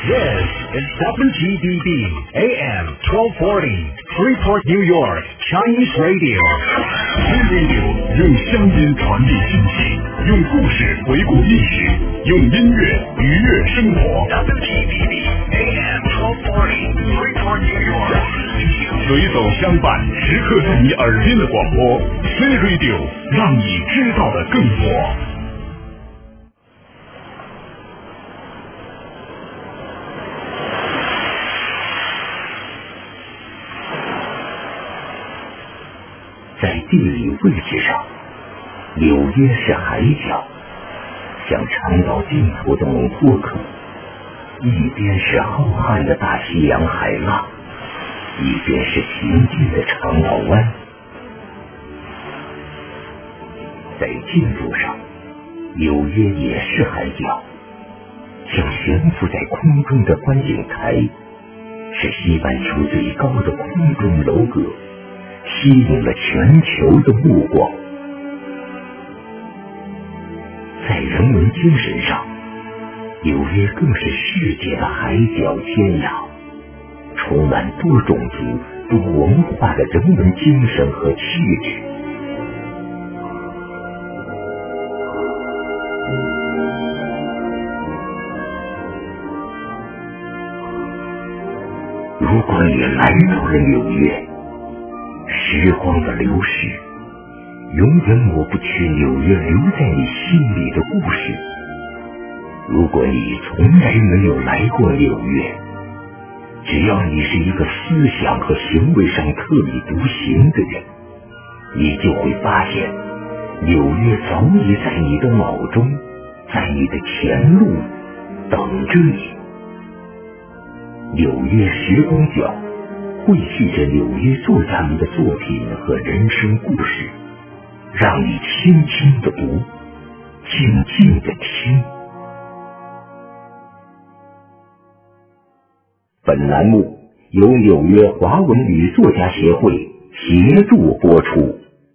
This is WGBB AM 1240, Freeport, New York, Chinese Radio. Radio 用声音传递信息，用故事回顾历史，用音乐愉悦生活。 WGBB AM 1240, Freeport, New York. 随走相伴，时刻在你耳边的广播 C Radio， 让你知道的更多。 在地理位置上，纽约是海角，像长岛尽头的蒙托克，一边是浩瀚的大西洋海浪，一边是平静的长岛湾。在建筑上，纽约也是海角，像悬浮在空中的观景台，是西半球最高的空中楼阁，吸引了全球的目光。在人文精神上，纽约更是世界的海角天涯，充满多种族、多文化的人文精神和气质。如果你来到了纽约，时光的流逝永远抹不去纽约留在你心里的故事。如果你从来没有来过纽约，只要你是一个思想和行为上特立独行的人，你就会发现纽约早已在你的脑中，在你的前路等着你。纽约时光角汇聚着纽约作家们的作品和人生故事，让你轻轻地读，静静地听。本栏目由纽约华文女作家协会协助播出。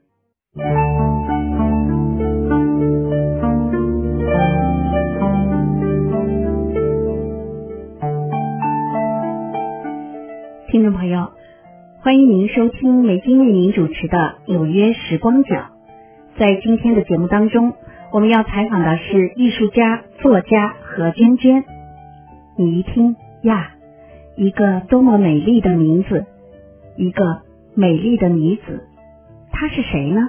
听众朋友，欢迎您收听梅金为您主持的《纽约时光角》。在今天的节目当中，我们要采访的是艺术家、作家何娟娟。你一听呀，一个多么美丽的名字，一个美丽的女子，她是谁呢？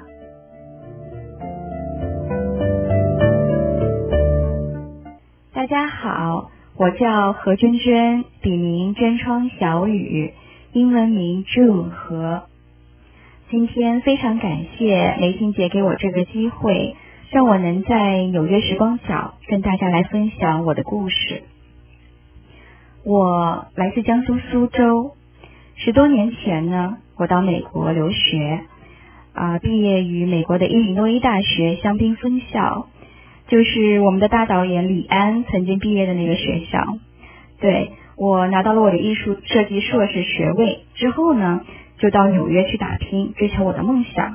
大家好，我叫何娟娟，笔名真窗小雨，英文名 June 何。今天非常感谢梅欣姐给我这个机会，让我能在纽约时光角跟大家来分享我的故事。我来自江苏苏州，10多年前呢，我到美国留学，毕业于美国的伊利诺伊大学香槟分校，就是我们的大导演李安曾经毕业的那个学校。对，我拿到了我的艺术设计硕士学位之后呢，就到纽约去打拼，追求我的梦想。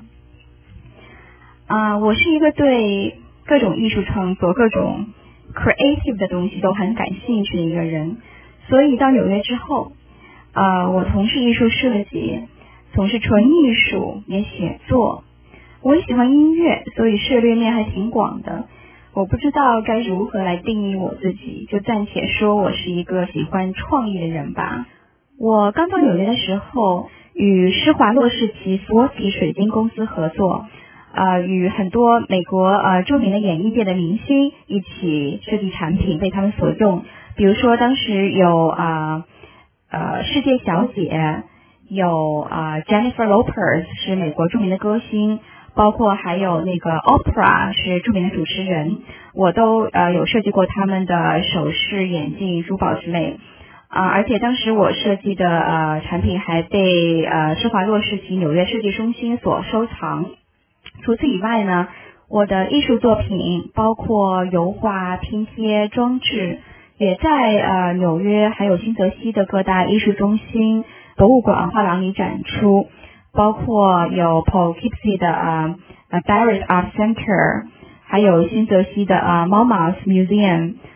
我是一个对各种艺术创作、各种 creative 的东西都很感兴趣的一个人，所以到纽约之后，我从事艺术设计，从事纯艺术，也写作。我也喜欢音乐，所以涉猎面还挺广的。我不知道该如何来定义我自己，就暂且说我是一个喜欢创意的人吧。我刚到纽约的时候，与施华洛世奇 Swarovski 水晶公司合作，与很多美国著名的演艺界的明星一起设计产品，被他们所用。比如说当时有世界小姐，有Jennifer Lopez 是美国著名的歌星，包括还有那个 Oprah 是著名的主持人，我都有设计过他们的首饰、眼镜、珠宝之类。而且当时我设计的产品还被施华洛世奇纽约设计中心所收藏。除此以外呢，我的艺术作品包括油画、拼贴、装置，也在纽约还有新泽西的各大艺术中心、博物馆、画廊里展出，包括有 Poughkeepsie 的Barrett Art Center， 还有新泽西的Monmouth Museum，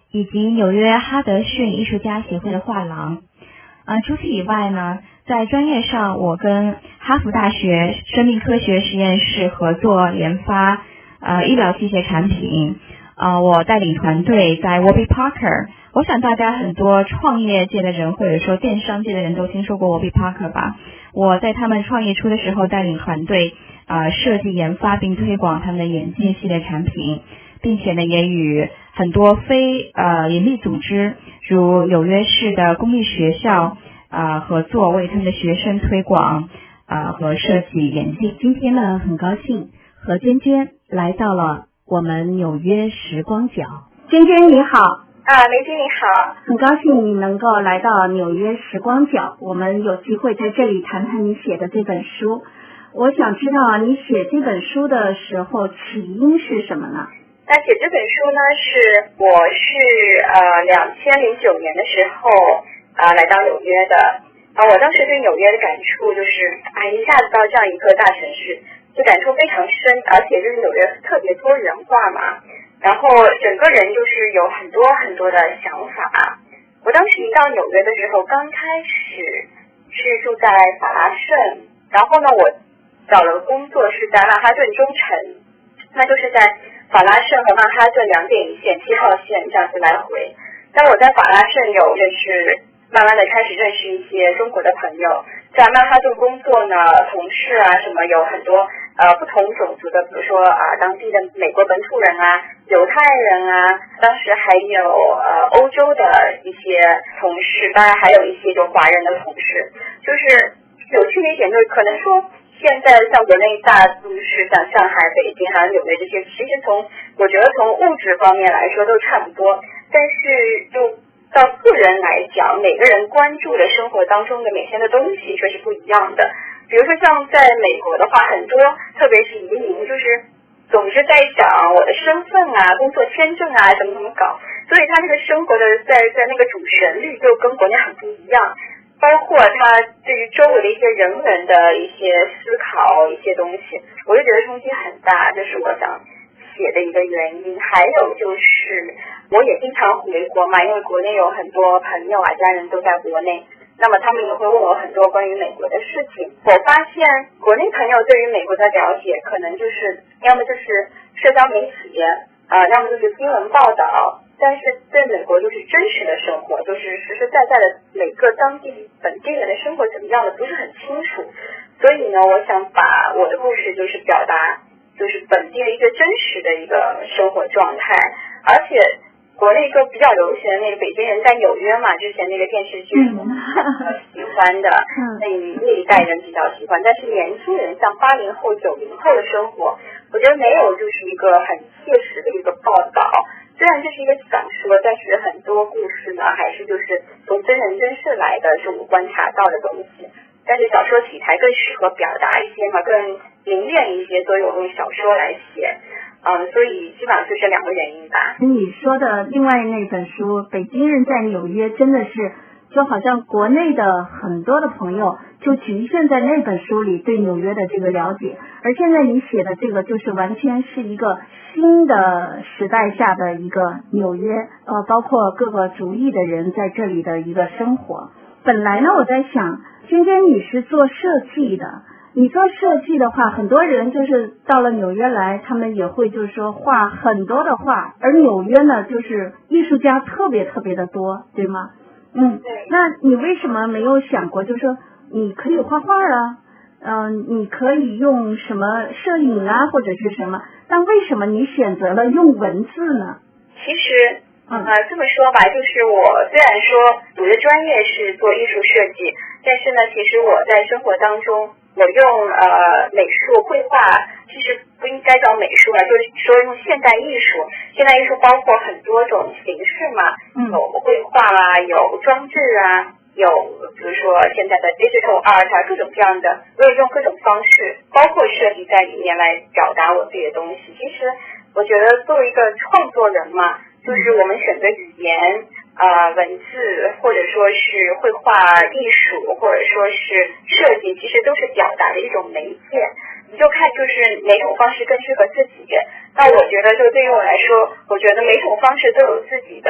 以及纽约哈德逊艺术家协会的画廊。除此以外呢，在专业上，我跟哈佛大学生命科学实验室合作研发医疗器械产品。我带领团队在 Warby Parker。我想大家很多创业界的人或者说电商界的人都听说过 Warby Parker 吧。我在他们创业初的时候带领团队设计研发并推广他们的眼镜系列产品，并且呢也与很多非盈利组织如纽约市的公立学校合作，为他们的学生推广和设计眼镜。 今天呢很高兴何娟娟来到了我们纽约时光角。娟娟你好。 梅姐你好， 很高兴你能够来到纽约时光角，我们有机会在这里谈谈你写的这本书。我想知道你写这本书的时候起因是什么呢？ 那写这本书呢，我是2009年的时候来到纽约的。我当时对纽约的感触就是一下子到这样一个大城市，就感触非常深，而且就是纽约特别多元化嘛。然后整个人就是有很多很多的想法。我当时一到纽约的时候，刚开始是住在法拉盛，然后呢我找了工作是在曼哈顿中城，那就是在法拉盛和曼哈顿2点1线7号线这样子来回。但我在法拉盛有慢慢的开始认识一些中国的朋友，在曼哈顿工作呢，同事什么有很多不同种族的，比如说当地的美国本土人犹太人当时还有欧洲的一些同事，当然还有一些就华人的同事。就是有趣的一点就是可能说现在像国内大都市像上海、北京还有纽约这些，其实我觉得从物质方面来说都差不多，但是就到个人来讲，每个人关注的生活当中的每天的东西却是不一样的。比如说像在美国的话，很多特别是移民就是总是在想我的身份工作签证怎么搞，所以他这个生活的在那个主旋律就跟国内很不一样，包括他对于周围的一些人文的一些思考一些东西，我就觉得冲击很大，这是我想写的一个原因。还有就是我也经常回国嘛，因为国内有很多朋友家人都在国内，那么他们也会问我很多关于美国的事情。我发现国内朋友对于美国的了解可能就是要么就是社交媒体要么就是新闻报道，但是对美国就是真实的生活，就是实实在在的每个当地本地人的生活怎么样的不是很清楚。所以呢，我想把我的故事就是表达就是本地的一个真实的一个生活状态。而且国内一个比较流行的那个北京人在纽约嘛，之前那个电视剧喜欢的那一代人比较喜欢，但是年轻人像80后90后的生活，我觉得没有就是一个很切实的一个报道。虽然这是一个小说，但是很多故事呢还是就是从真人真事来的，是我观察到的东西。但是小说题材更适合表达一些嘛，更凝练一些，所以我用小说来写。所以基本上就这2个原因吧。 你说的另外那本书《北京人在纽约》真的是就好像国内的很多的朋友就局限在那本书里对纽约的这个了解，而现在你写的这个就是完全是一个新的时代下的一个纽约，包括各个族裔的人在这里的一个生活。本来呢，我在想，娟娟你是做设计的，你做设计的话，很多人就是到了纽约来，他们也会就是说画很多的画，而纽约呢，就是艺术家特别特别的多，对吗？那你为什么没有想过，就是说你可以画画你可以用什么摄影或者是什么，但为什么你选择了用文字呢？ 其实这么说吧，就是我虽然说我的专业是做艺术设计，但是呢，其实我在生活当中我用美术绘画，其实不应该叫美术就是说用现代艺术。现代艺术包括很多种形式嘛，有绘画有装置有比如说现在的 digital art 各种各样的，我也用各种方式，包括设计在里面来表达我自己的东西。其实我觉得作为一个创作人嘛，就是我们选择语言文字或者说是绘画艺术或者说是设计，其实都是表达的一种媒介，你就看就是哪种方式更适合自己。那我觉得就对于我来说，我觉得每种方式都有自己的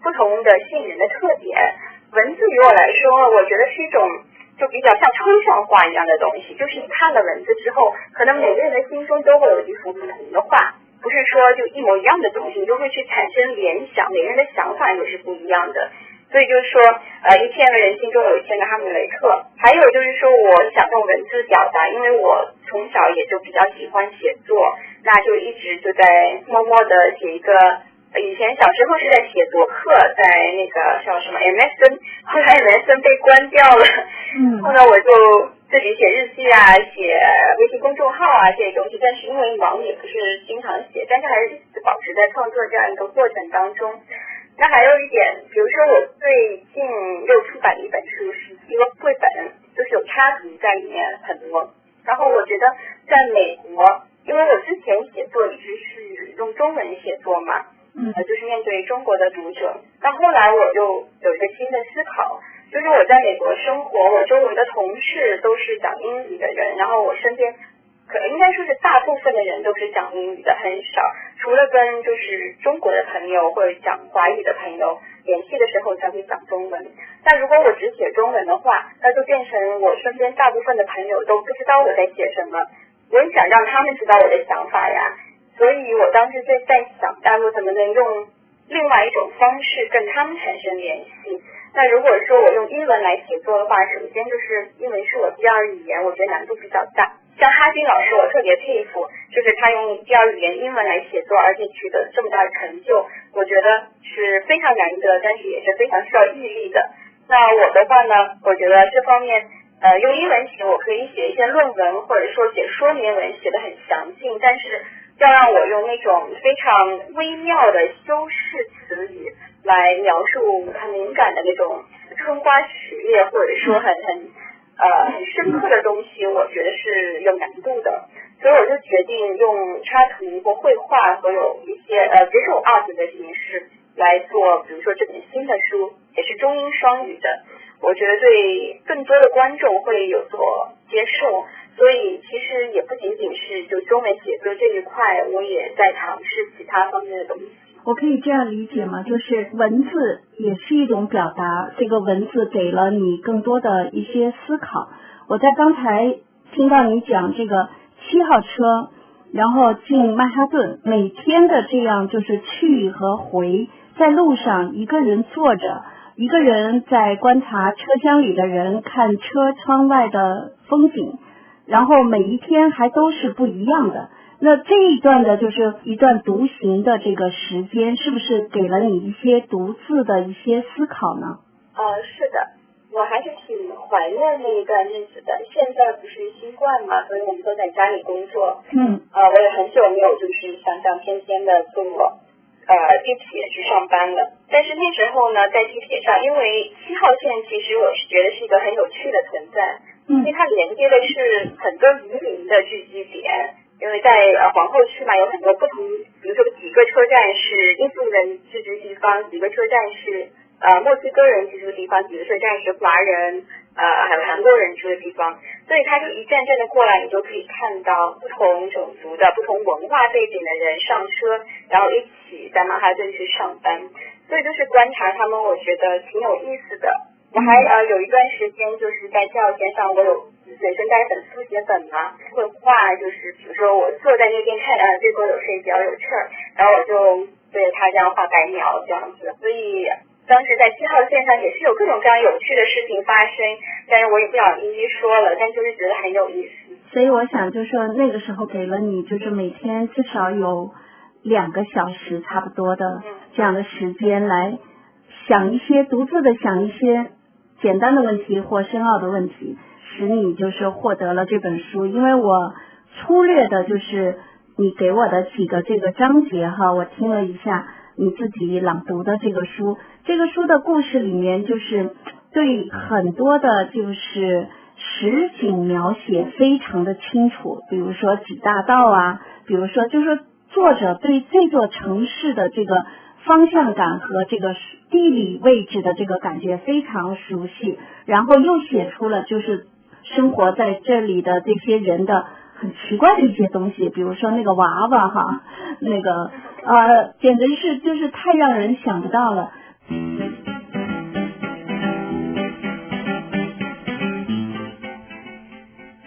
不同的性人的特点。文字于我来说，我觉得是一种就比较像抽象画一样的东西，就是你看了文字之后，可能每个人的心中都会有一幅不同的画，不是说就一模一样的东西，你就会去产生联想，每个人的想法也是不一样的。所以就是说，1000个人心中有1000个哈姆雷特。还有就是说，我想用文字表达，因为我从小也就比较喜欢写作，那就一直就在默默的写一个。以前小时候是在写作课，在那个叫什么 MSN， 后来 MSN 被关掉了，后来我就自己写日记啊，写微信公众号啊这些东西，但是因为忙也不是经常写，但是还是保持在创作这样一个过程当中。那还有一点，比如说我最近又出版了一本书，是一个绘本，就是有插图在里面很多。然后我觉得在美国，因为我之前写作一直是用中文写作嘛，就是面对中国的读者。那后来我就有一个新的思考，就是我在美国生活，我周围的同事都是讲英语的人，然后我身边可能应该说是大部分的人都是讲英语的，很少除了跟就是中国的朋友或者讲华语的朋友联系的时候才会讲中文。但如果我只写中文的话，那就变成我身边大部分的朋友都不知道我在写什么，我也想让他们知道我的想法呀。所以我当时就在想，我怎么能用另外一种方式跟他们产生联系。那如果说我用英文来写作的话，首先就是英文是我第二语言，我觉得难度比较大。像哈金老师我特别佩服，就是他用第二语言英文来写作，而且取得这么大的成就，我觉得是非常难得，但是也是非常需要毅力的。那我的话呢，我觉得这方面用英文写，我可以写一些论文，或者说写说明文，写得很详尽，但是要让我用那种非常微妙的修饰词语来描述很敏感的那种春花曲裂，或者说很深刻的东西，我觉得是有难度的。所以我就决定用插图或绘画和有一些visual art 的形式来做，比如说这本新的书也是中英双语的，我觉得对更多的观众会有所接受。所以其实也不仅仅是就中文写作这一块，我也在尝试其他方面的东西。 我可以这样理解吗？就是文字也是一种表达，这个文字给了你更多的一些思考。我在刚才听到你讲这个7号车，然后进曼哈顿，每天的这样就是去和回，在路上一个人坐着，一个人在观察车厢里的人，看车窗外的风景，然后每一天还都是不一样的。那这一段的就是一段独行的这个时间，是不是给了你一些独自的一些思考呢？ 是的，我还是挺怀念那一段日子的。现在不是新冠嘛，所以我们都在家里工作。我也很久没有就是像天天的坐地铁去上班了。但是那时候呢，在地铁上，因为7号线其实我是觉得是一个很有趣的存在，因为它连接的是很多移民的聚集点。因为在皇后区嘛，有很多不同，比如说几个车站是印度人居住地方，几个车站是墨西哥人居住的地方，几个车站是华人还有韩国人住的地方，所以他就一站站的过来，你就可以看到不同种族的不同文化背景的人上车，然后一起在曼哈顿去上班，所以就是观察他们，我觉得挺有意思的。我还有一段时间就是在7号线上，我有随身带一本速写本嘛，会画，就是比如说我坐在那边看这边有谁比较有趣儿，然后我就对着他这样画白描这样子。所以当时在7号线上也是有各种各样有趣的事情发生，但是我也不想一一说了，但就是觉得很有意思。 所以我想就是说那个时候给了你就是每天至少有2个小时差不多的这样的时间来想一些独自的想一些简单的问题或深奥的问题，使你就是获得了这本书。因为我粗略的就是你给我的几个这个章节哈，我听了一下你自己朗读的这个书，这个书的故事里面就是对很多的就是实景描写非常的清楚，比如说几大道啊，比如说就是作者对这座城市的这个方向感和这个地理位置的这个感觉非常熟悉，然后又写出了就是生活在这里的这些人的很奇怪的一些东西，比如说那个娃娃哈，那个简直是就是太让人想不到了。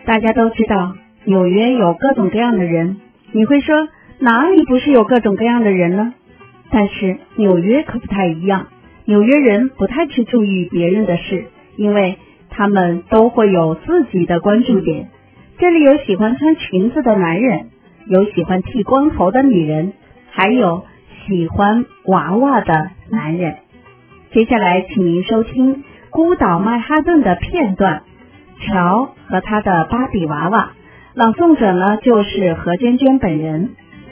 大家都知道纽约有各种各样的人，你会说哪里不是有各种各样的人呢？但是纽约可不太一样，纽约人不太去注意别人的事，因为他们都会有自己的关注点。这里有喜欢穿裙子的男人，有喜欢剃光头的女人，还有喜欢娃娃的男人。接下来请您收听孤岛曼哈顿的片段，乔和他的芭比娃娃，朗诵者呢就是何娟娟本人。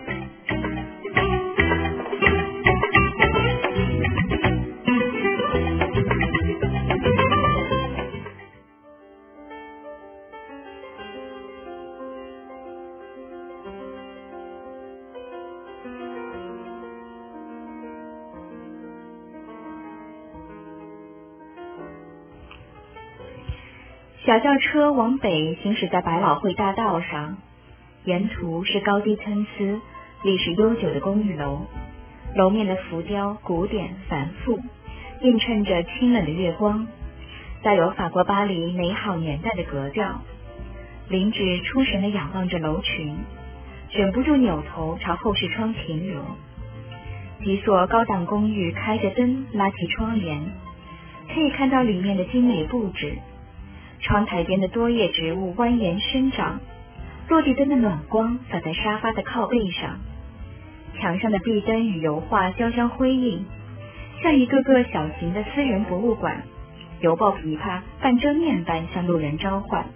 小轿车往北行驶在百老汇大道上，沿途是高低参差、历史悠久的公寓楼，楼面的浮雕古典繁复，映衬着清冷的月光，带有法国巴黎美好年代的格调。林芷出神地仰望着楼群，忍不住扭头朝后视窗停留。几所高档公寓开着灯，拉起窗帘，可以看到里面的精美布置。窗台边的多叶植物蜿蜒生长，落地灯的暖光洒在沙发的靠背上，墙上的壁灯与油画交相辉映，像一个个小型的私人博物馆，邮报琵琶半遮面般向路人召唤。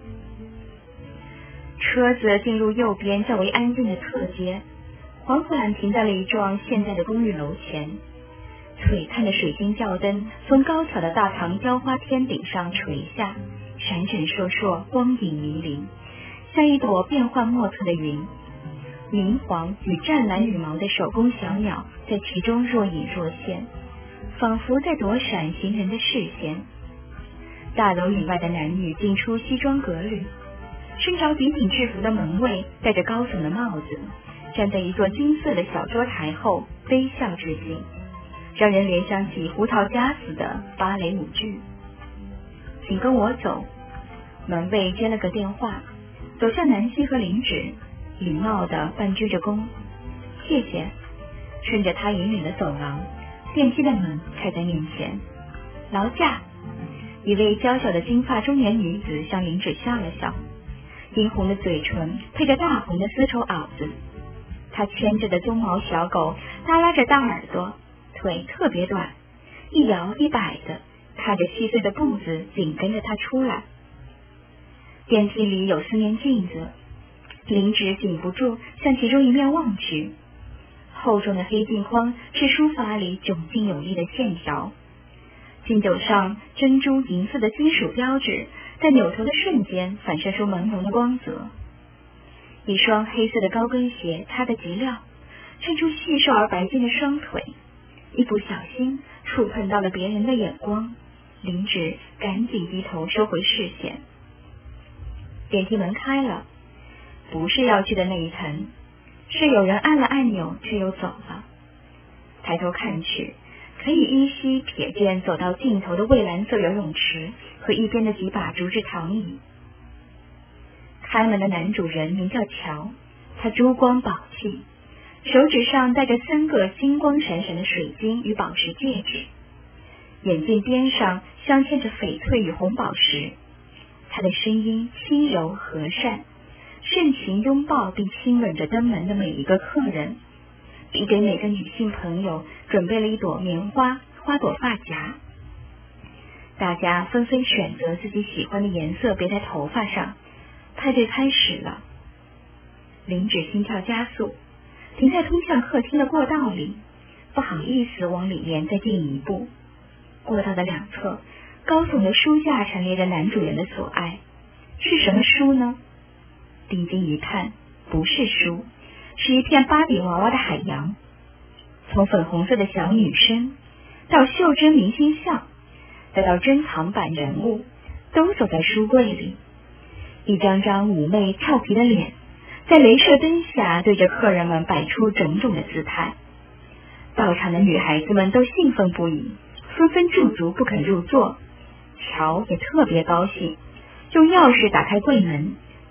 车子进入右边较为安静的侧街，缓缓停在了一幢现代的公寓楼前。璀璨的水晶吊灯从高挑的大堂雕花天顶上垂下，闪闪烁烁，光影迷离，像一朵变幻莫测的云。明黄与湛蓝羽毛的手工小鸟在其中若隐若现，仿佛在躲闪行人的视线。大楼以外的男女进出西装革履，身着笔挺制服的门卫戴着高耸的帽子，站在一座金色的小桌台后微笑致敬，让人联想起胡桃夹子的芭蕾舞剧。请跟我走。门卫接了个电话，走向南希和林芷，礼貌地半鞠着躬。谢谢。顺着他引领的走廊，电梯的门开在面前。劳驾。一位娇小的金发中年女子向林芷笑了笑，殷红的嘴唇配着大红的丝绸袄子，她牵着的棕毛小狗耷拉着大耳朵，腿特别短，一摇一摆的，踏着细碎的步子紧跟着她出来。电梯里有4面镜子，林芷禁不住向其中一面望去，厚重的黑镜框是书法里迥劲有力的线条，镜斗上珍珠银色的金属标志在扭头的瞬间反射出朦胧的光泽。一双黑色的高跟鞋擦得极亮，衬出细瘦而白净的双腿，一不小心触碰到了别人的眼光，林芷赶紧低头收回视线。电梯门开了，不是要去的那一层，是有人按了按钮却又走了。抬头看去，可以依稀瞥见走到尽头的蔚蓝色游泳池和一边的几把竹制躺椅。开门的男主人名叫乔，他珠光宝气，手指上戴着3个金光闪闪的水晶与宝石戒指，眼镜边上镶嵌着翡翠与红宝石。他的声音轻柔和善，盛情拥抱并亲吻着登门的每一个客人，并给每个女性朋友准备了一朵棉花花朵发夹。大家纷纷选择自己喜欢的颜色别在头发上，派对开始了。林芷心跳加速，停在通向客厅的过道里，不好意思往里面再进一步。过道的两侧，高耸的书架陈列着男主人的所爱，是什么书呢？定睛一看，不是书，是一片芭比娃娃的海洋。从粉红色的小女生，到袖珍明星像，再到珍藏版人物，都走在书柜里。一张张妩媚俏皮的脸，在镭射灯下对着客人们摆出种种的姿态。到场的女孩子们都兴奋不已，纷纷驻足不肯入座。乔也特别高兴，用钥匙打开柜门，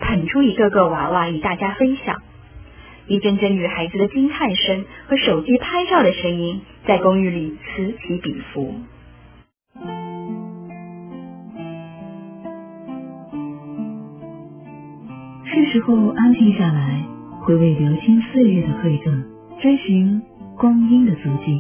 啃出一个个娃娃与大家分享。一阵阵女孩子的惊叹声和手机拍照的声音在公寓里此起彼伏。 是时候安静下来，回味流金岁月的馈赠，追寻光阴的足迹。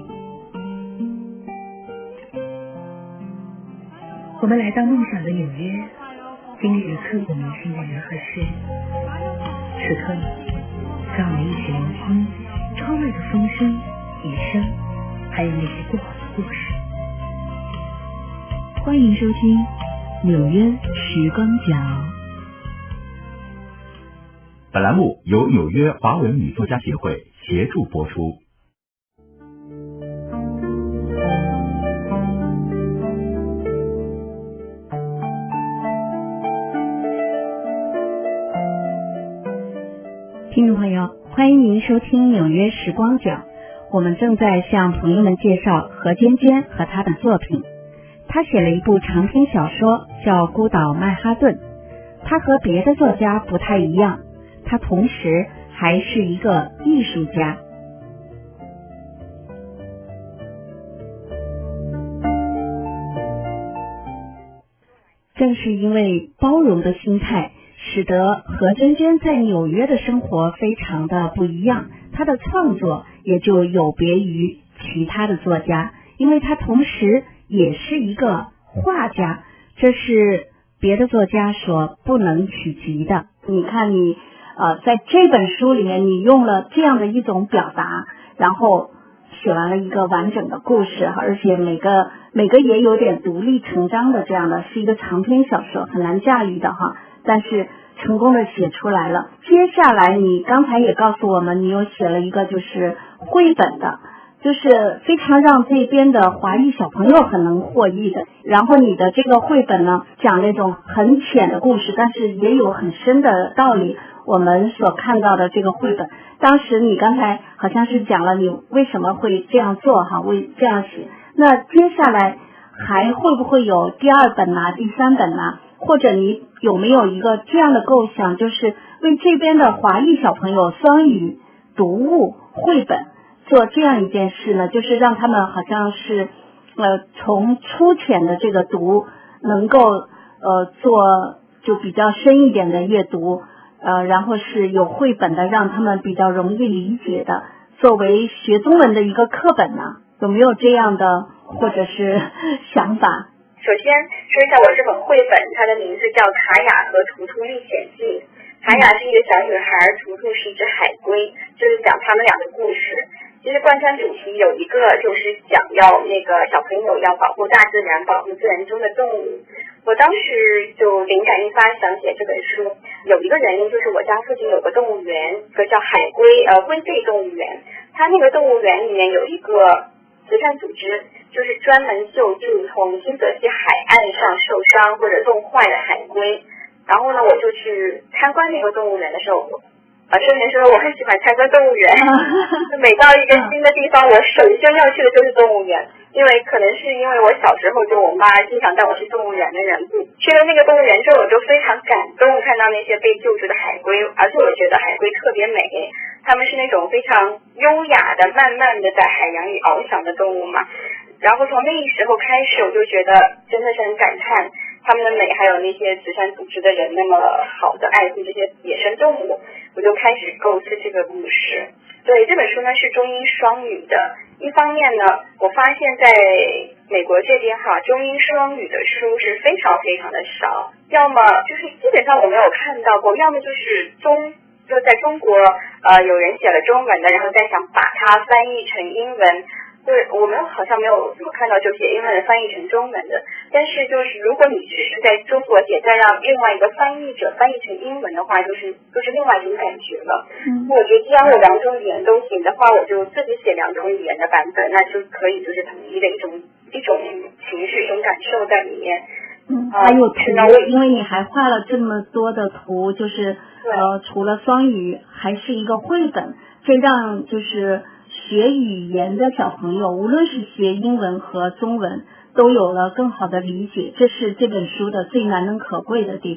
我们来到梦想的纽约，经历了刻骨铭心的人和事。此刻，让我们一起聆听窗外的风声、雨声，还有那些过往的故事。欢迎收听纽约时光角。 本栏目由纽约华文女作家协会协助播出。 听众朋友，欢迎您收听纽约时光角。我们正在向朋友们介绍何坚坚和他的作品。他写了一部长篇小说叫《孤岛曼哈顿》。他和别的作家不太一样，他同时还是一个艺术家。正是因为包容的心态，使得何坚坚在纽约的生活非常的不一样，他的创作也就有别于其他的作家，因为他同时也是一个画家，这是别的作家所不能企及的。你看你在这本书里面你用了这样的一种表达，然后写完了一个完整的故事，而且每个也有点独立成章的，这样的是一个长篇小说，很难驾驭的哈，但是成功的写出来了。接下来你刚才也告诉我们，你又写了一个就是绘本的，就是非常让这边的华裔小朋友很能获益的。然后你的这个绘本呢，讲那种很浅的故事，但是也有很深的道理。我们所看到的这个绘本，当时你刚才好像是讲了你为什么会这样做哈，为这样写。那接下来还会不会有第二本啊、第三本啊？或者你有没有一个这样的构想，就是为这边的华裔小朋友双语读物绘本做这样一件事呢？就是让他们好像是从粗浅的这个读能够做就比较深一点的阅读，然后是有绘本的，让他们比较容易理解的，作为学中文的一个课本呢？有没有这样的或者是想法？ 首先说一下我这本绘本，它的名字叫《卡雅和图图历险记》。卡雅是一个小女孩，图图是一只海龟，就是讲他们俩的故事。其实贯穿主题有一个就是想要那个小朋友要保护大自然，保护自然中的动物。我当时就灵感一发，想写这本书。有一个原因就是我家附近有个动物园，一个叫海龟背动物园。它那个动物园里面有一个慈善组织，就是专门救助从新泽西海岸上受伤或者冻坏的海龟。然后呢，我就去参观那个动物园的时候，顺便说我很喜欢参观动物园。每到一个新的地方，我首先要去的就是动物园，因为可能是因为我小时候就我妈经常带我去动物园的缘故。去了那个动物园之后，我就非常感动，看到那些被救助的海龟，而且我觉得海龟特别美，它们是那种非常优雅的、慢慢的在海洋里翱翔的动物嘛。然后从那时候开始，我就觉得真的是很感叹他们的美，还有那些慈善组织的人那么好的爱护这些野生动物，我就开始构思这个故事。对，这本书呢是中英双语的。一方面呢，我发现在美国这边中英双语的书是非常非常的少，要么就是基本上我没有看到过，要么就是就在中国有人写了中文的，然后再想把它翻译成英文。对，我们好像没有怎么看到就写英文的翻译成中文的，但是就是如果你只是在中国写，再让另外一个翻译者翻译成英文的话，就是另外一种感觉了。我觉得既然我两种语言都行的话，我就自己写两种语言的版本，那就可以就是统一的一种情绪、一种感受在里面。 还有图，因为你还画了这么多的图，就是除了双语，还是一个绘本，这让就是学语言的小朋友，无论是学英文和中文，都有了更好的理解，这是这本书的最难能可贵的地方。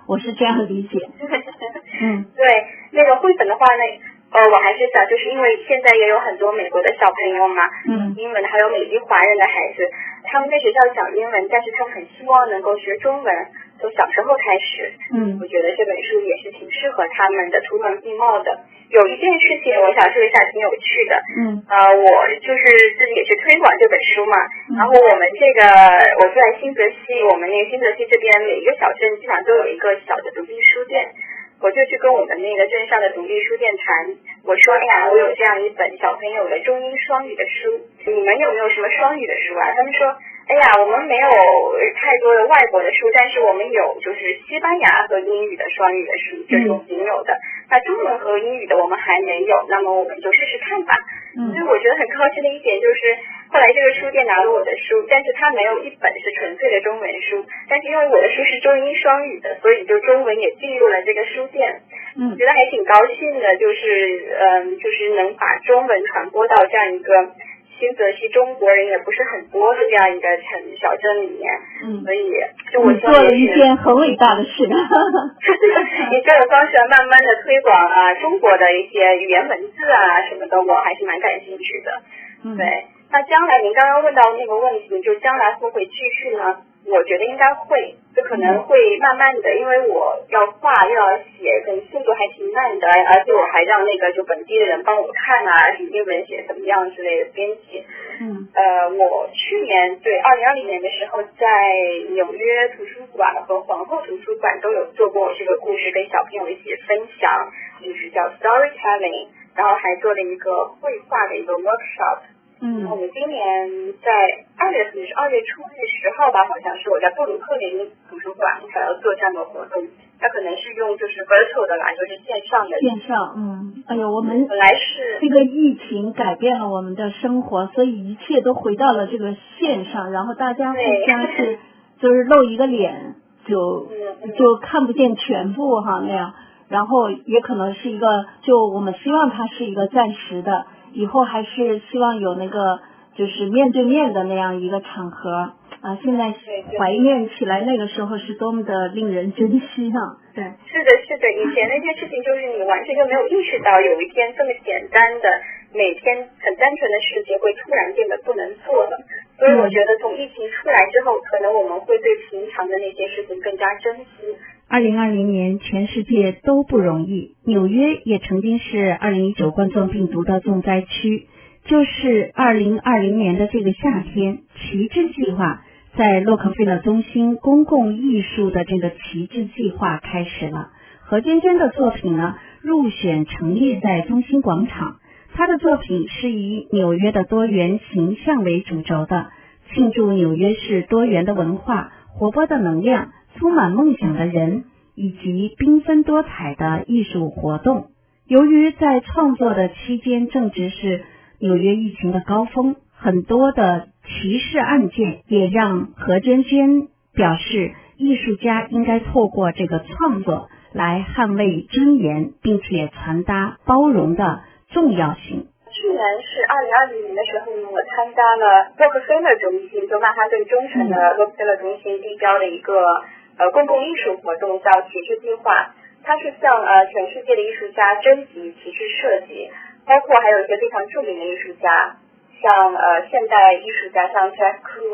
我是这样理解。 对，那个绘本的话呢，我还是想，就是因为现在也有很多美国的小朋友嘛，英文还有美籍华人的孩子，他们在学校讲英文，但是他们很希望能够学中文，从小时候开始。我觉得这本书也是挺适合他们的，图文并茂的。有一件事情我想说一下，挺有趣的。我就是自己也去推广这本书嘛。然后我们这个，我住在新泽西，我们那个新泽西这边每一个小镇基本上都有一个小的独立书店。我就去跟我们那个镇上的独立书店谈，我说哎呀，我有这样一本小朋友的中英双语的书，你们有没有什么双语的书啊？他们说哎呀，我们没有太多的外国的书，但是我们有就是西班牙和英语的双语的书，这是我们有的。那中文和英语的我们还没有，那么我们就试试看吧。所以我觉得很高兴的一点就是，后来这个书店拿了我的书，但是它没有一本是纯粹的中文书，但是因为我的书是中英双语的，所以就中文也进入了这个书店。觉得还挺高兴的，就是能把中文传播到这样一个新泽西中国人也不是很多的这样一个小镇里面，所以就我做了一件很伟大的事。 以这种方式慢慢的推广中国的一些语言文字啊什么的，我还是蛮感兴趣的。对，那将来您刚刚问到那个问题，就将来会不会继续呢？我觉得应该会，就可能会慢慢的，因为我要画又要写，可能速度还挺慢的，而且我还让那个就本地的人帮我看英文写怎么样之类的编辑。我去年对2020年的时候，在纽约图书馆和皇后图书馆都有做过这个故事，跟小朋友一起分享，就是叫 storytelling， 然后还做了一个绘画的一个 workshop。我们今年在2月份，是2月初的10号吧，好像是我在布鲁克林图书馆还要做这样的活动，它可能是用就是 virtual 的啦，就是线上的。 线上，哎呦，我们本来是这个疫情改变了我们的生活，所以一切都回到了这个线上，然后大家互相是就是露一个脸就看不见全部哈那样，然后也可能是一个，就我们希望它是一个暂时的。以后还是希望有那个就是面对面的那样一个场合现在怀念起来那个时候是多么的令人珍惜对， 是的，以前那件事情就是你完全就没有意识到有一天这么简单的每天很单纯的事情会突然变得不能做了，所以我觉得从疫情出来之后，可能我们会对平常的那些事情更加珍惜。 2020年全世界都不容易，纽约也曾经是2019冠状病毒的重灾区。就是2020年的这个夏天，旗帜计划在洛克菲勒中心公共艺术的这个旗帜计划开始了。何娟娟的作品呢，入选陈列在中心广场。她的作品是以纽约的多元形象为主轴的，庆祝纽约市多元的文化、活泼的能量、充满梦想的人以及缤纷多彩的艺术活动。由于在创作的期间正值是纽约疫情的高峰，很多的歧视案件也让何娟娟表示，艺术家应该透过这个创作来捍卫尊严，并且传达包容的重要性。 去年是2020年的时候呢，我参加了洛克菲勒中心，就曼哈顿中城的洛克菲勒中心地标的一个公共艺术活动，叫旗帜计划。它是向全世界的艺术家征集旗帜设计，包括还有一些非常著名的艺术家，像现代艺术家，像 Jeff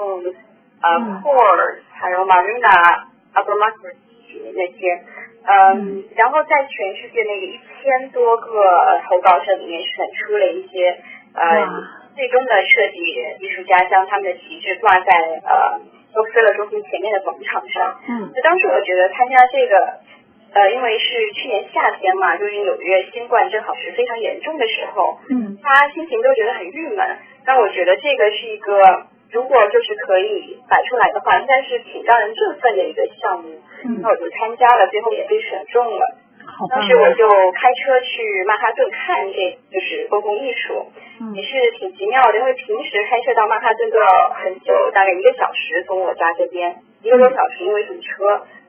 Koons、Kors， 还有 Marina Abramovic 那些。然后在全世界那个1000多个投稿者里面选出了一些最终的设计艺术家，将他们的旗帜挂在洛克菲勒中心前面的广场上。就当时我觉得参加这个因为是去年夏天嘛，就是纽约新冠正好是非常严重的时候，大家心情都觉得很郁闷。那我觉得这个是一个，如果就是可以摆出来的话，应该是挺让人振奋的一个项目。那我就参加了，最后也被选中了。当时我就开车去曼哈顿看就是公共艺术，也是挺奇妙的，因为平时开车到曼哈顿都要很久，大概1个小时，从我家这边1个多小时，因为堵车。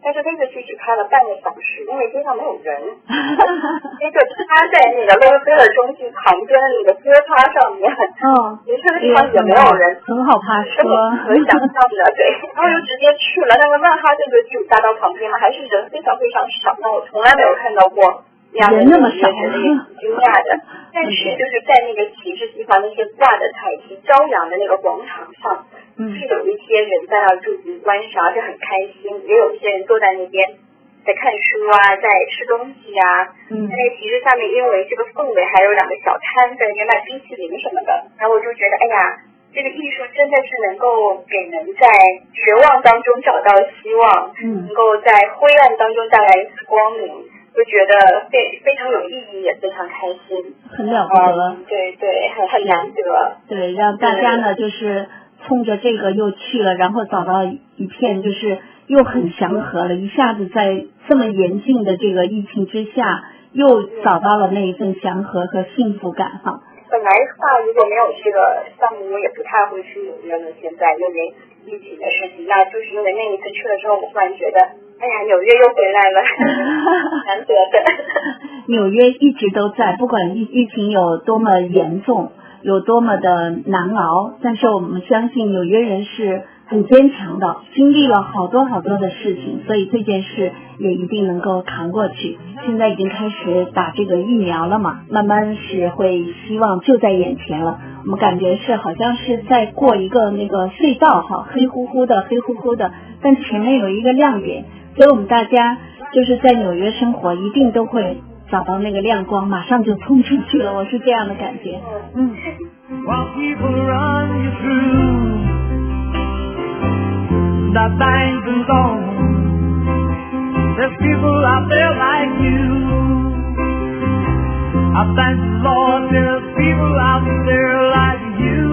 但是那个剧只开了半个小时，因为街上没有人。那个他在那个洛克菲勒中心旁边的那个斜坡上面，停车的地方也没有人， 很好爬车， 可想象的，对。然后就直接去了，但是曼哈顿的巨大道旁边嘛，还是人非常非常少，那我从来没有看到过人那么少， 觉得也挺惊讶的。但是就是在那个旗帜西方那些挂的彩旗招扬的那个广场上，是有一些人在那驻足观赏，而且很开心，也有一些人坐在那边在看书啊，在吃东西啊。在那个旗帜上面，因为这个氛围，还有2个小摊在那边卖冰淇淋什么的，然后我就觉得，哎呀，这个艺术真的是能够给人在绝望当中找到希望，能够在灰暗当中带来一丝光明，就觉得非常有意义，也非常开心， 很了不得。 对对，很难得。 对，让大家呢就是冲着这个又去了，然后找到一片就是又很祥和了，一下子在这么严峻的这个疫情之下，又找到了那一份祥和和幸福感哈。 本来的话，如果没有这个项目，我也不太会去纽约了。现在因为疫情的事情，那就是因为那一次去了之后，我突然觉得，哎呀，纽约又回来了，难得的。 纽约一直都在，不管疫情有多么严重，有多么的难熬，但是我们相信纽约人是很坚强的，经历了好多好多的事情，所以这件事也一定能够扛过去。现在已经开始打这个疫苗了嘛，慢慢是会希望就在眼前了。我们感觉是好像是在过一个那个隧道哈，黑乎乎的，但前面有一个亮点，所以我们大家就是在纽约生活，一定都会找到那个亮光，马上就冲出去了，我是这样的感觉。 While people run you through the bank zone, there's people out there like you. I thank the Lord there's people out there like you.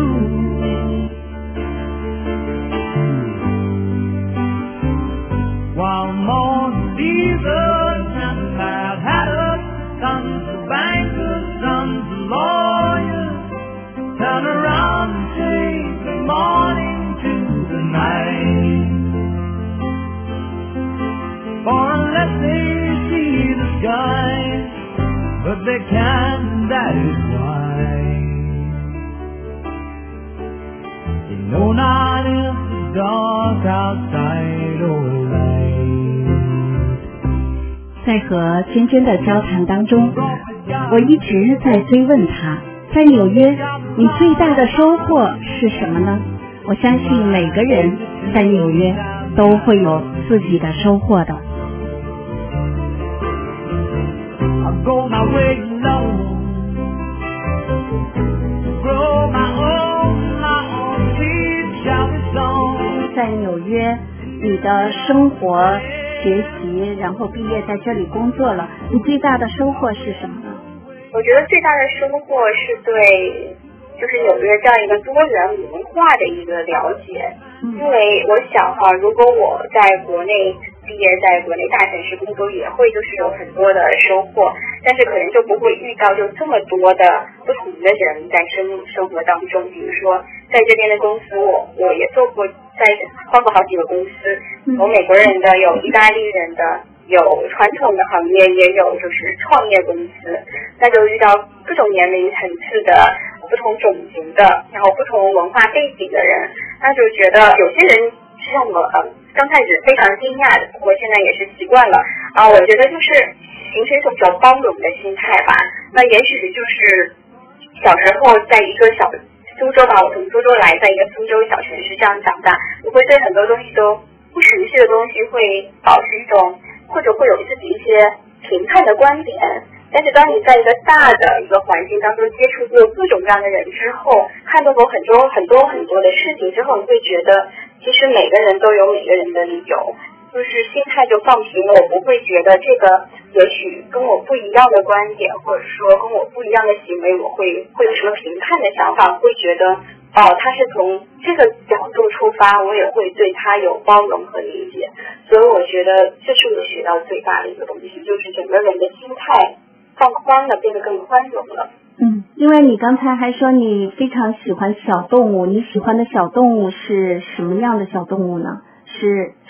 While most Jesus and Mad Hatter, sons of bankers, sons of lawyers, turn around and change the morning to the night. For unless they see the sky, but they can, and that is why. You know not if it's dark outside or light. 在和娟娟的交谈当中，我一直在追问她，在纽约你最大的收获是什么呢？我相信每个人在纽约都会有自己的收获的。在纽约你的生活学习，然后毕业在这里工作了，你最大的收获是什么呢？ 我觉得最大的收获是对就是纽约这样一个多元文化的一个了解，因为我想哈，如果我在国内毕业，在国内大城市工作，也会就是有很多的收获，但是可能就不会遇到就这么多的不同的人在生活当中。比如说在这边的公司，我也做过，换过好几个公司，有美国人的，有意大利人的，有传统的行业，也有就是创业公司，那就遇到各种年龄层次的不同种族的，然后不同文化背景的人，那就觉得有些人让我刚开始非常惊讶的，不过现在也是习惯了啊。我觉得就是形成一种比较包容的心态吧。那也许就是小时候在一个小苏州吧，我从苏州来，在一个苏州小城市这样长大，我会对很多东西都不熟悉的东西会保持一种，或者会有自己一些评判的观点。但是当你在一个大的一个环境当中接触过各种各样的人之后，看到过很多的事情之后，你会觉得其实每个人都有每个人的理由，就是心态就放平了。我不会觉得这个也许跟我不一样的观点，或者说跟我不一样的行为，我会有什么评判的想法，会觉得他是从这个角度出发，我也会对他有包容和理解。所以我觉得这是我学到最大的一个东西，就是整个人的心态放宽了，变得更宽容了。 因为你刚才还说你非常喜欢小动物，你喜欢的小动物是什么样的小动物呢？是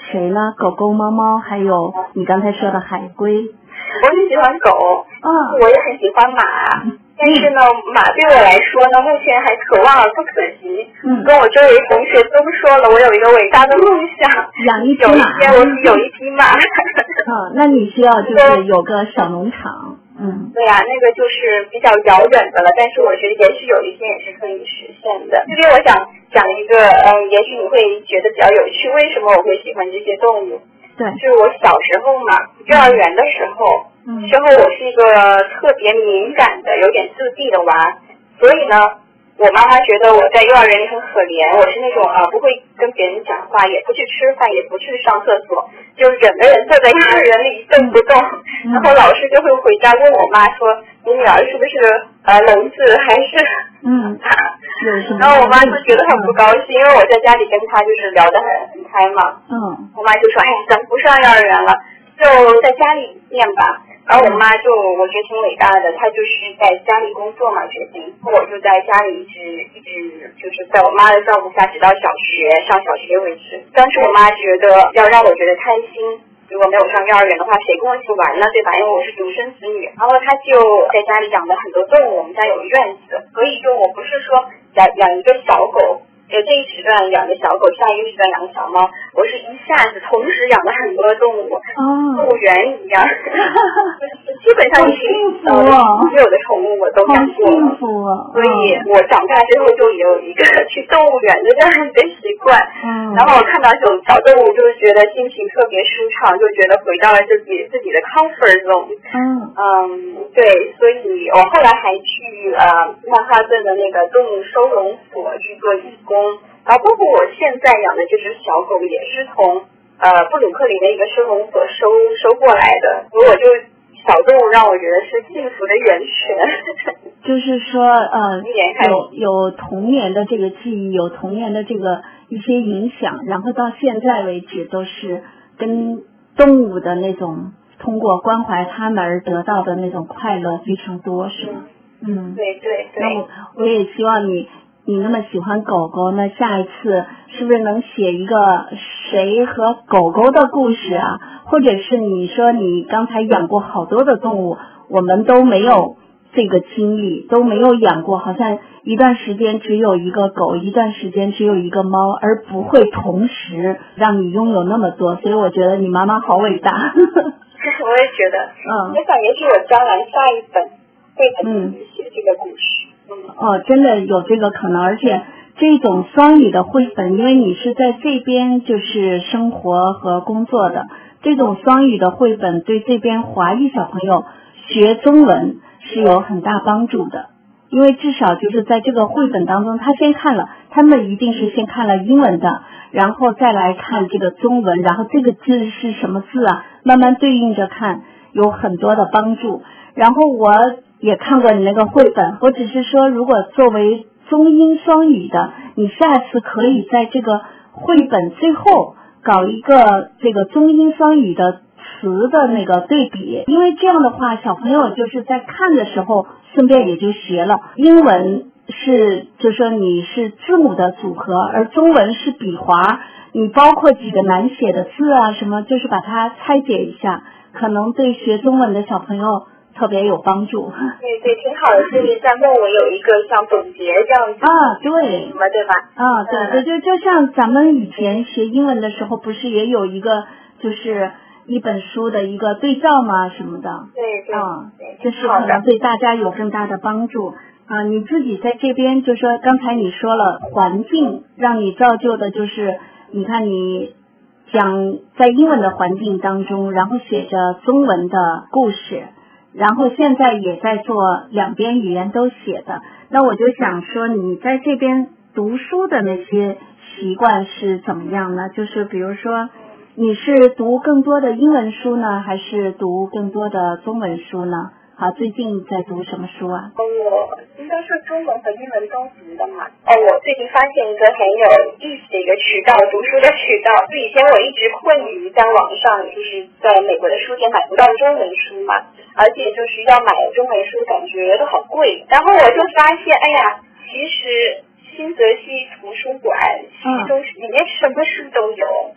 谁呢？狗狗、猫猫，还有你刚才说的海龟。 我很喜欢狗，我也很喜欢马，但是呢，马对我来说呢，目前还可望而不可及。跟我周围同学都说了，我有一个伟大的梦想， 养一匹马。 有一天我有一匹马。 那你需要就是有个小农场。 对呀，那个就是比较遥远的了，但是我觉得也许有一天也是可以实现的。这边我想讲一个，也许你会觉得比较有趣，为什么我会喜欢这些动物？ 对， 就是我小时候嘛，幼儿园的时候，我是一个特别敏感的、有点自闭的娃，所以呢，我妈妈觉得我在幼儿园里很可怜，我是那种不会跟别人讲话，也不去吃饭，也不去上厕所，就忍着人坐在幼儿园里一动不动。然后老师就会回家问我妈说，你女儿是不是聋子还是然后我妈就觉得很不高兴，因为我在家里跟她就是聊得很开嘛。我妈就说，哎呀，咱不上幼儿园了，就在家里念吧。然后我妈就我觉得挺伟大的，她就是在家里工作嘛，决定我就在家里一直就是在我妈的照顾下，直到上小学为止。当时我妈觉得要让我觉得开心，如果没有上幼儿园的话，谁跟我一起玩呢，对吧？因为我是独生子女。然后她就在家里养了很多动物，我们家有院子，所以就我不是说养一个小狗，这一时段养个小狗，下一个时段养个小猫，我是一下子同时养了很多动物，动物园一样。基本上所有的宠物我都养过，所以我长大之后就有一个去动物园的这样的习惯。然后我看到这种小动物，就觉得心情特别舒畅，就觉得回到了自己的 comfort zone。对，所以我后来还去曼哈顿的那个动物收容所去做义工，然后包括我现在养的这只小狗也是从布鲁克林的一个收容所收过来的，所以我就小动物让我觉得是幸福的源泉。 就是说有童年的这个记忆，有童年的这个一些影响，然后到现在为止都是跟动物的那种通过关怀他们而得到的那种快乐非常多，是吗？ 对。 那我也希望你那么喜欢狗狗，那下一次是不是能写一个谁和狗狗的故事啊？或者是你说你刚才养过好多的动物，我们都没有这个经历，都没有养过，好像一段时间只有一个狗，一段时间只有一个猫，而不会同时让你拥有那么多，所以我觉得你妈妈好伟大。 我也觉得，我想也许我将来下一本会很写这个故事。 真的有这个可能，而且这种双语的绘本，因为你是在这边就是生活和工作的，这种双语的绘本对这边华裔小朋友学中文是有很大帮助的，因为至少就是在这个绘本当中，他们一定是先看了英文的，然后再来看这个中文，然后这个字是什么字啊，慢慢对应着看，有很多的帮助。然后我也看过你那个绘本，我只是说如果作为中英双语的，你下次可以在这个绘本最后搞一个这个中英双语的词的那个对比，因为这样的话小朋友就是在看的时候顺便也就学了。英文是就是说你是字母的组合，而中文是笔划，你包括几个难写的字啊什么，就是把它拆解一下，可能对学中文的小朋友特别有帮助。 对，挺好的，就是在末尾有一个像总结这样子对， 什么对吧？ 对，就像咱们以前学英文的时候，不是也有一个就是一本书的一个对照吗？什么的？对，这是可能对大家有更大的帮助。你自己在这边就说，刚才你说了环境让你造就的，就是你看你讲在英文的环境当中，然后写着中文的故事，然后现在也在做两边语言都写的。那我就想说，你在这边读书的那些习惯是怎么样呢？就是比如说你是读更多的英文书呢，还是读更多的中文书呢？好，最近在读什么书啊？ 我应该是中文和英文都读的嘛。我最近发现一个很有意思的一个渠道，读书的渠道。就以前我一直困于在网上，就是在美国的书店买不到中文书嘛，而且就是要买中文书感觉都好贵。然后我就发现，哎呀，其实新泽西图书馆其实里面什么书都有。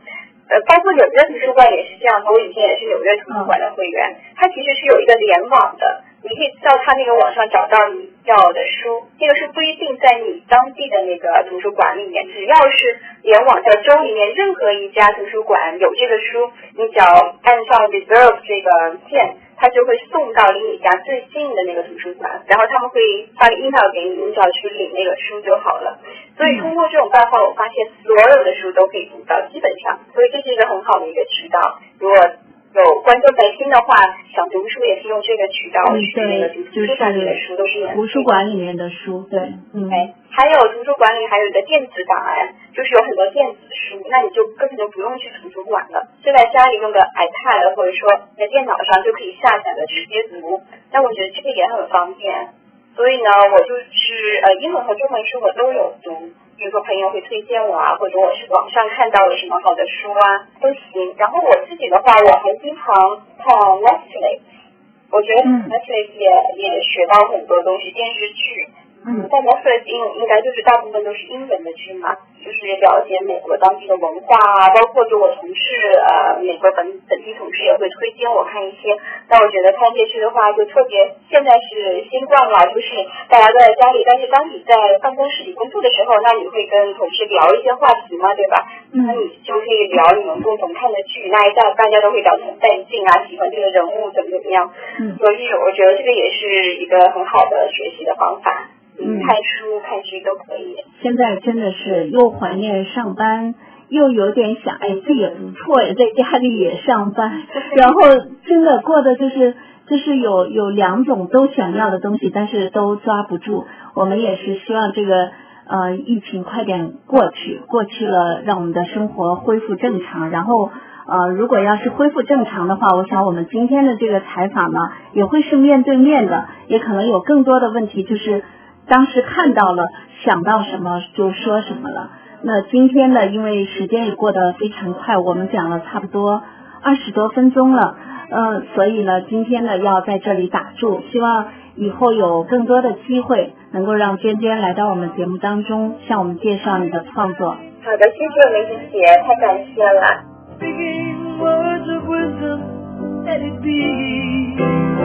包括纽约图书馆也是这样的，我以前也是纽约图书馆的会员，它其实是有一个联网的，你可以到它那个网上找到你要的书，那个书不一定在你当地的那个图书馆里面，只要是联网在州里面任何一家图书馆有这个书，你只要按上 reserve 这个键，它就会送到离你家最近的那个图书馆，然后他们会发个 email 给你，你只要去领那个书就好了。所以通过这种办法，我发现所有的书都可以读到，基本上，所以这是一个很好的一个渠道。如果有观众在听的话，想读书也是用这个渠道去那个图书馆里的书都是图书馆里面的书，对， 还有图书馆里还有一个电子档案，就是有很多电子书，那你就根本就不用去图书馆了，就在家里用个 iPad 或者说在电脑上就可以下载的直接读。那我觉得这个也很方便，所以呢，我就是英文和中文书我都有读。比如说朋友会推荐我啊，或者我是网上看到有什么好的书啊，都行。然后我自己的话，我还经常看 Netflix， 我觉得 Netflix 也学到很多东西，电视剧。在 Netflix 应该就是大部分都是英文的剧嘛，就是了解美国当地的文化啊，包括就我同事美国本地同事也会推荐我看一些。但我觉得看电视的话，就特别现在是新冠嘛，就是大家都在家里，但是当你在办公室里工作的时候，那你会跟同事聊一些话题嘛，对吧？那你就可以聊你们共同看的剧，那大家都会聊得很带劲啊，喜欢这个人物怎么样。所以我觉得这个也是一个很好的学习的方法。看书看剧都可以。 现在真的是又怀念上班，又有点想，这也不错呀，在家里也上班，然后真的过的就是有两种都想要的东西，但是都抓不住。我们也是希望这个疫情快点过去了，让我们的生活恢复正常。然后如果要是恢复正常的话，我想我们今天的这个采访呢，也会是面对面的，也可能有更多的问题，就是当时看到了想到什么就说什么了。那今天呢，因为时间也过得非常快，我们讲了差不多20多分钟了，所以呢今天呢要在这里打住，希望以后有更多的机会能够让娟娟来到我们节目当中，向我们介绍你的创作。 好的，谢谢梅子姐，太感谢了。 Speaking words of wisdom, let it be,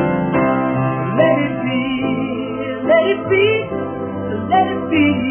let it be, let it be, let it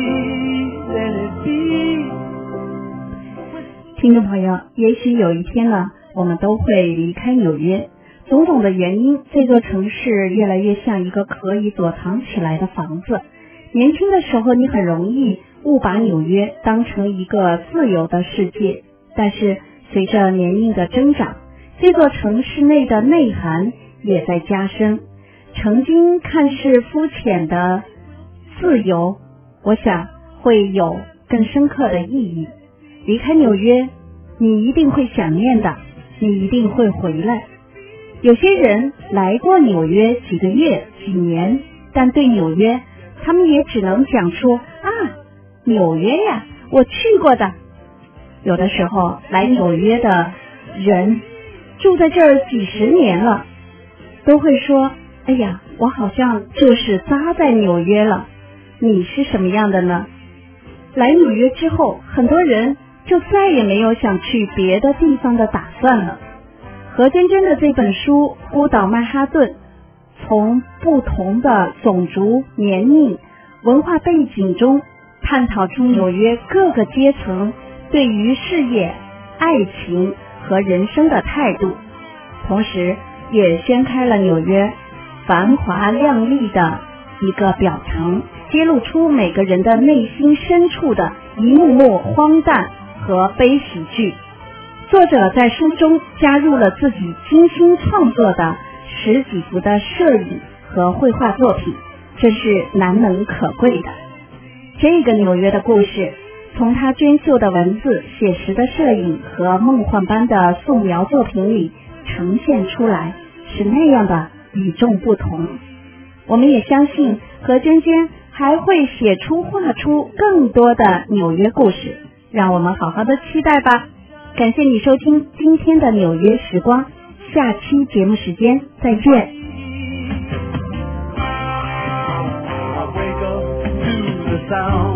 be, let it be. 听众朋友，也许有一天呢，我们都会离开纽约。种种的原因，这座城市越来越像一个可以躲藏起来的房子。年轻的时候，你很容易误把纽约当成一个自由的世界，但是随着年龄的增长，这座城市内的内涵也在加深。曾经看似肤浅的自由，我想会有更深刻的意义。离开纽约，你一定会想念的，你一定会回来。有些人来过纽约几个月、几年，但对纽约，他们也只能讲出纽约呀，我去过的。有的时候来纽约的人住在这儿几十年了，都会说，哎呀，我好像就是扎在纽约了。你是什么样的呢？来纽约之后，很多人就再也没有想去别的地方的打算了。何娟娟的这本书《孤岛曼哈顿》，从不同的种族、年龄、文化背景中探讨出纽约各个阶层对于事业、爱情和人生的态度，同时也掀开了纽约繁华亮丽的一个表层，揭露出每个人的内心深处的一幕幕荒诞和悲喜剧。作者在书中加入了自己精心创作的10几幅的摄影和绘画作品，这是难能可贵的。这个纽约的故事，从他娟秀的文字、写实的摄影和梦幻般的素描作品里呈现出来，是那样的与众不同。我们也相信何娟娟还会写出画出更多的纽约故事，让我们好好的期待吧。感谢你收听今天的纽约时光，下期节目时间再见。 I wake up to the sound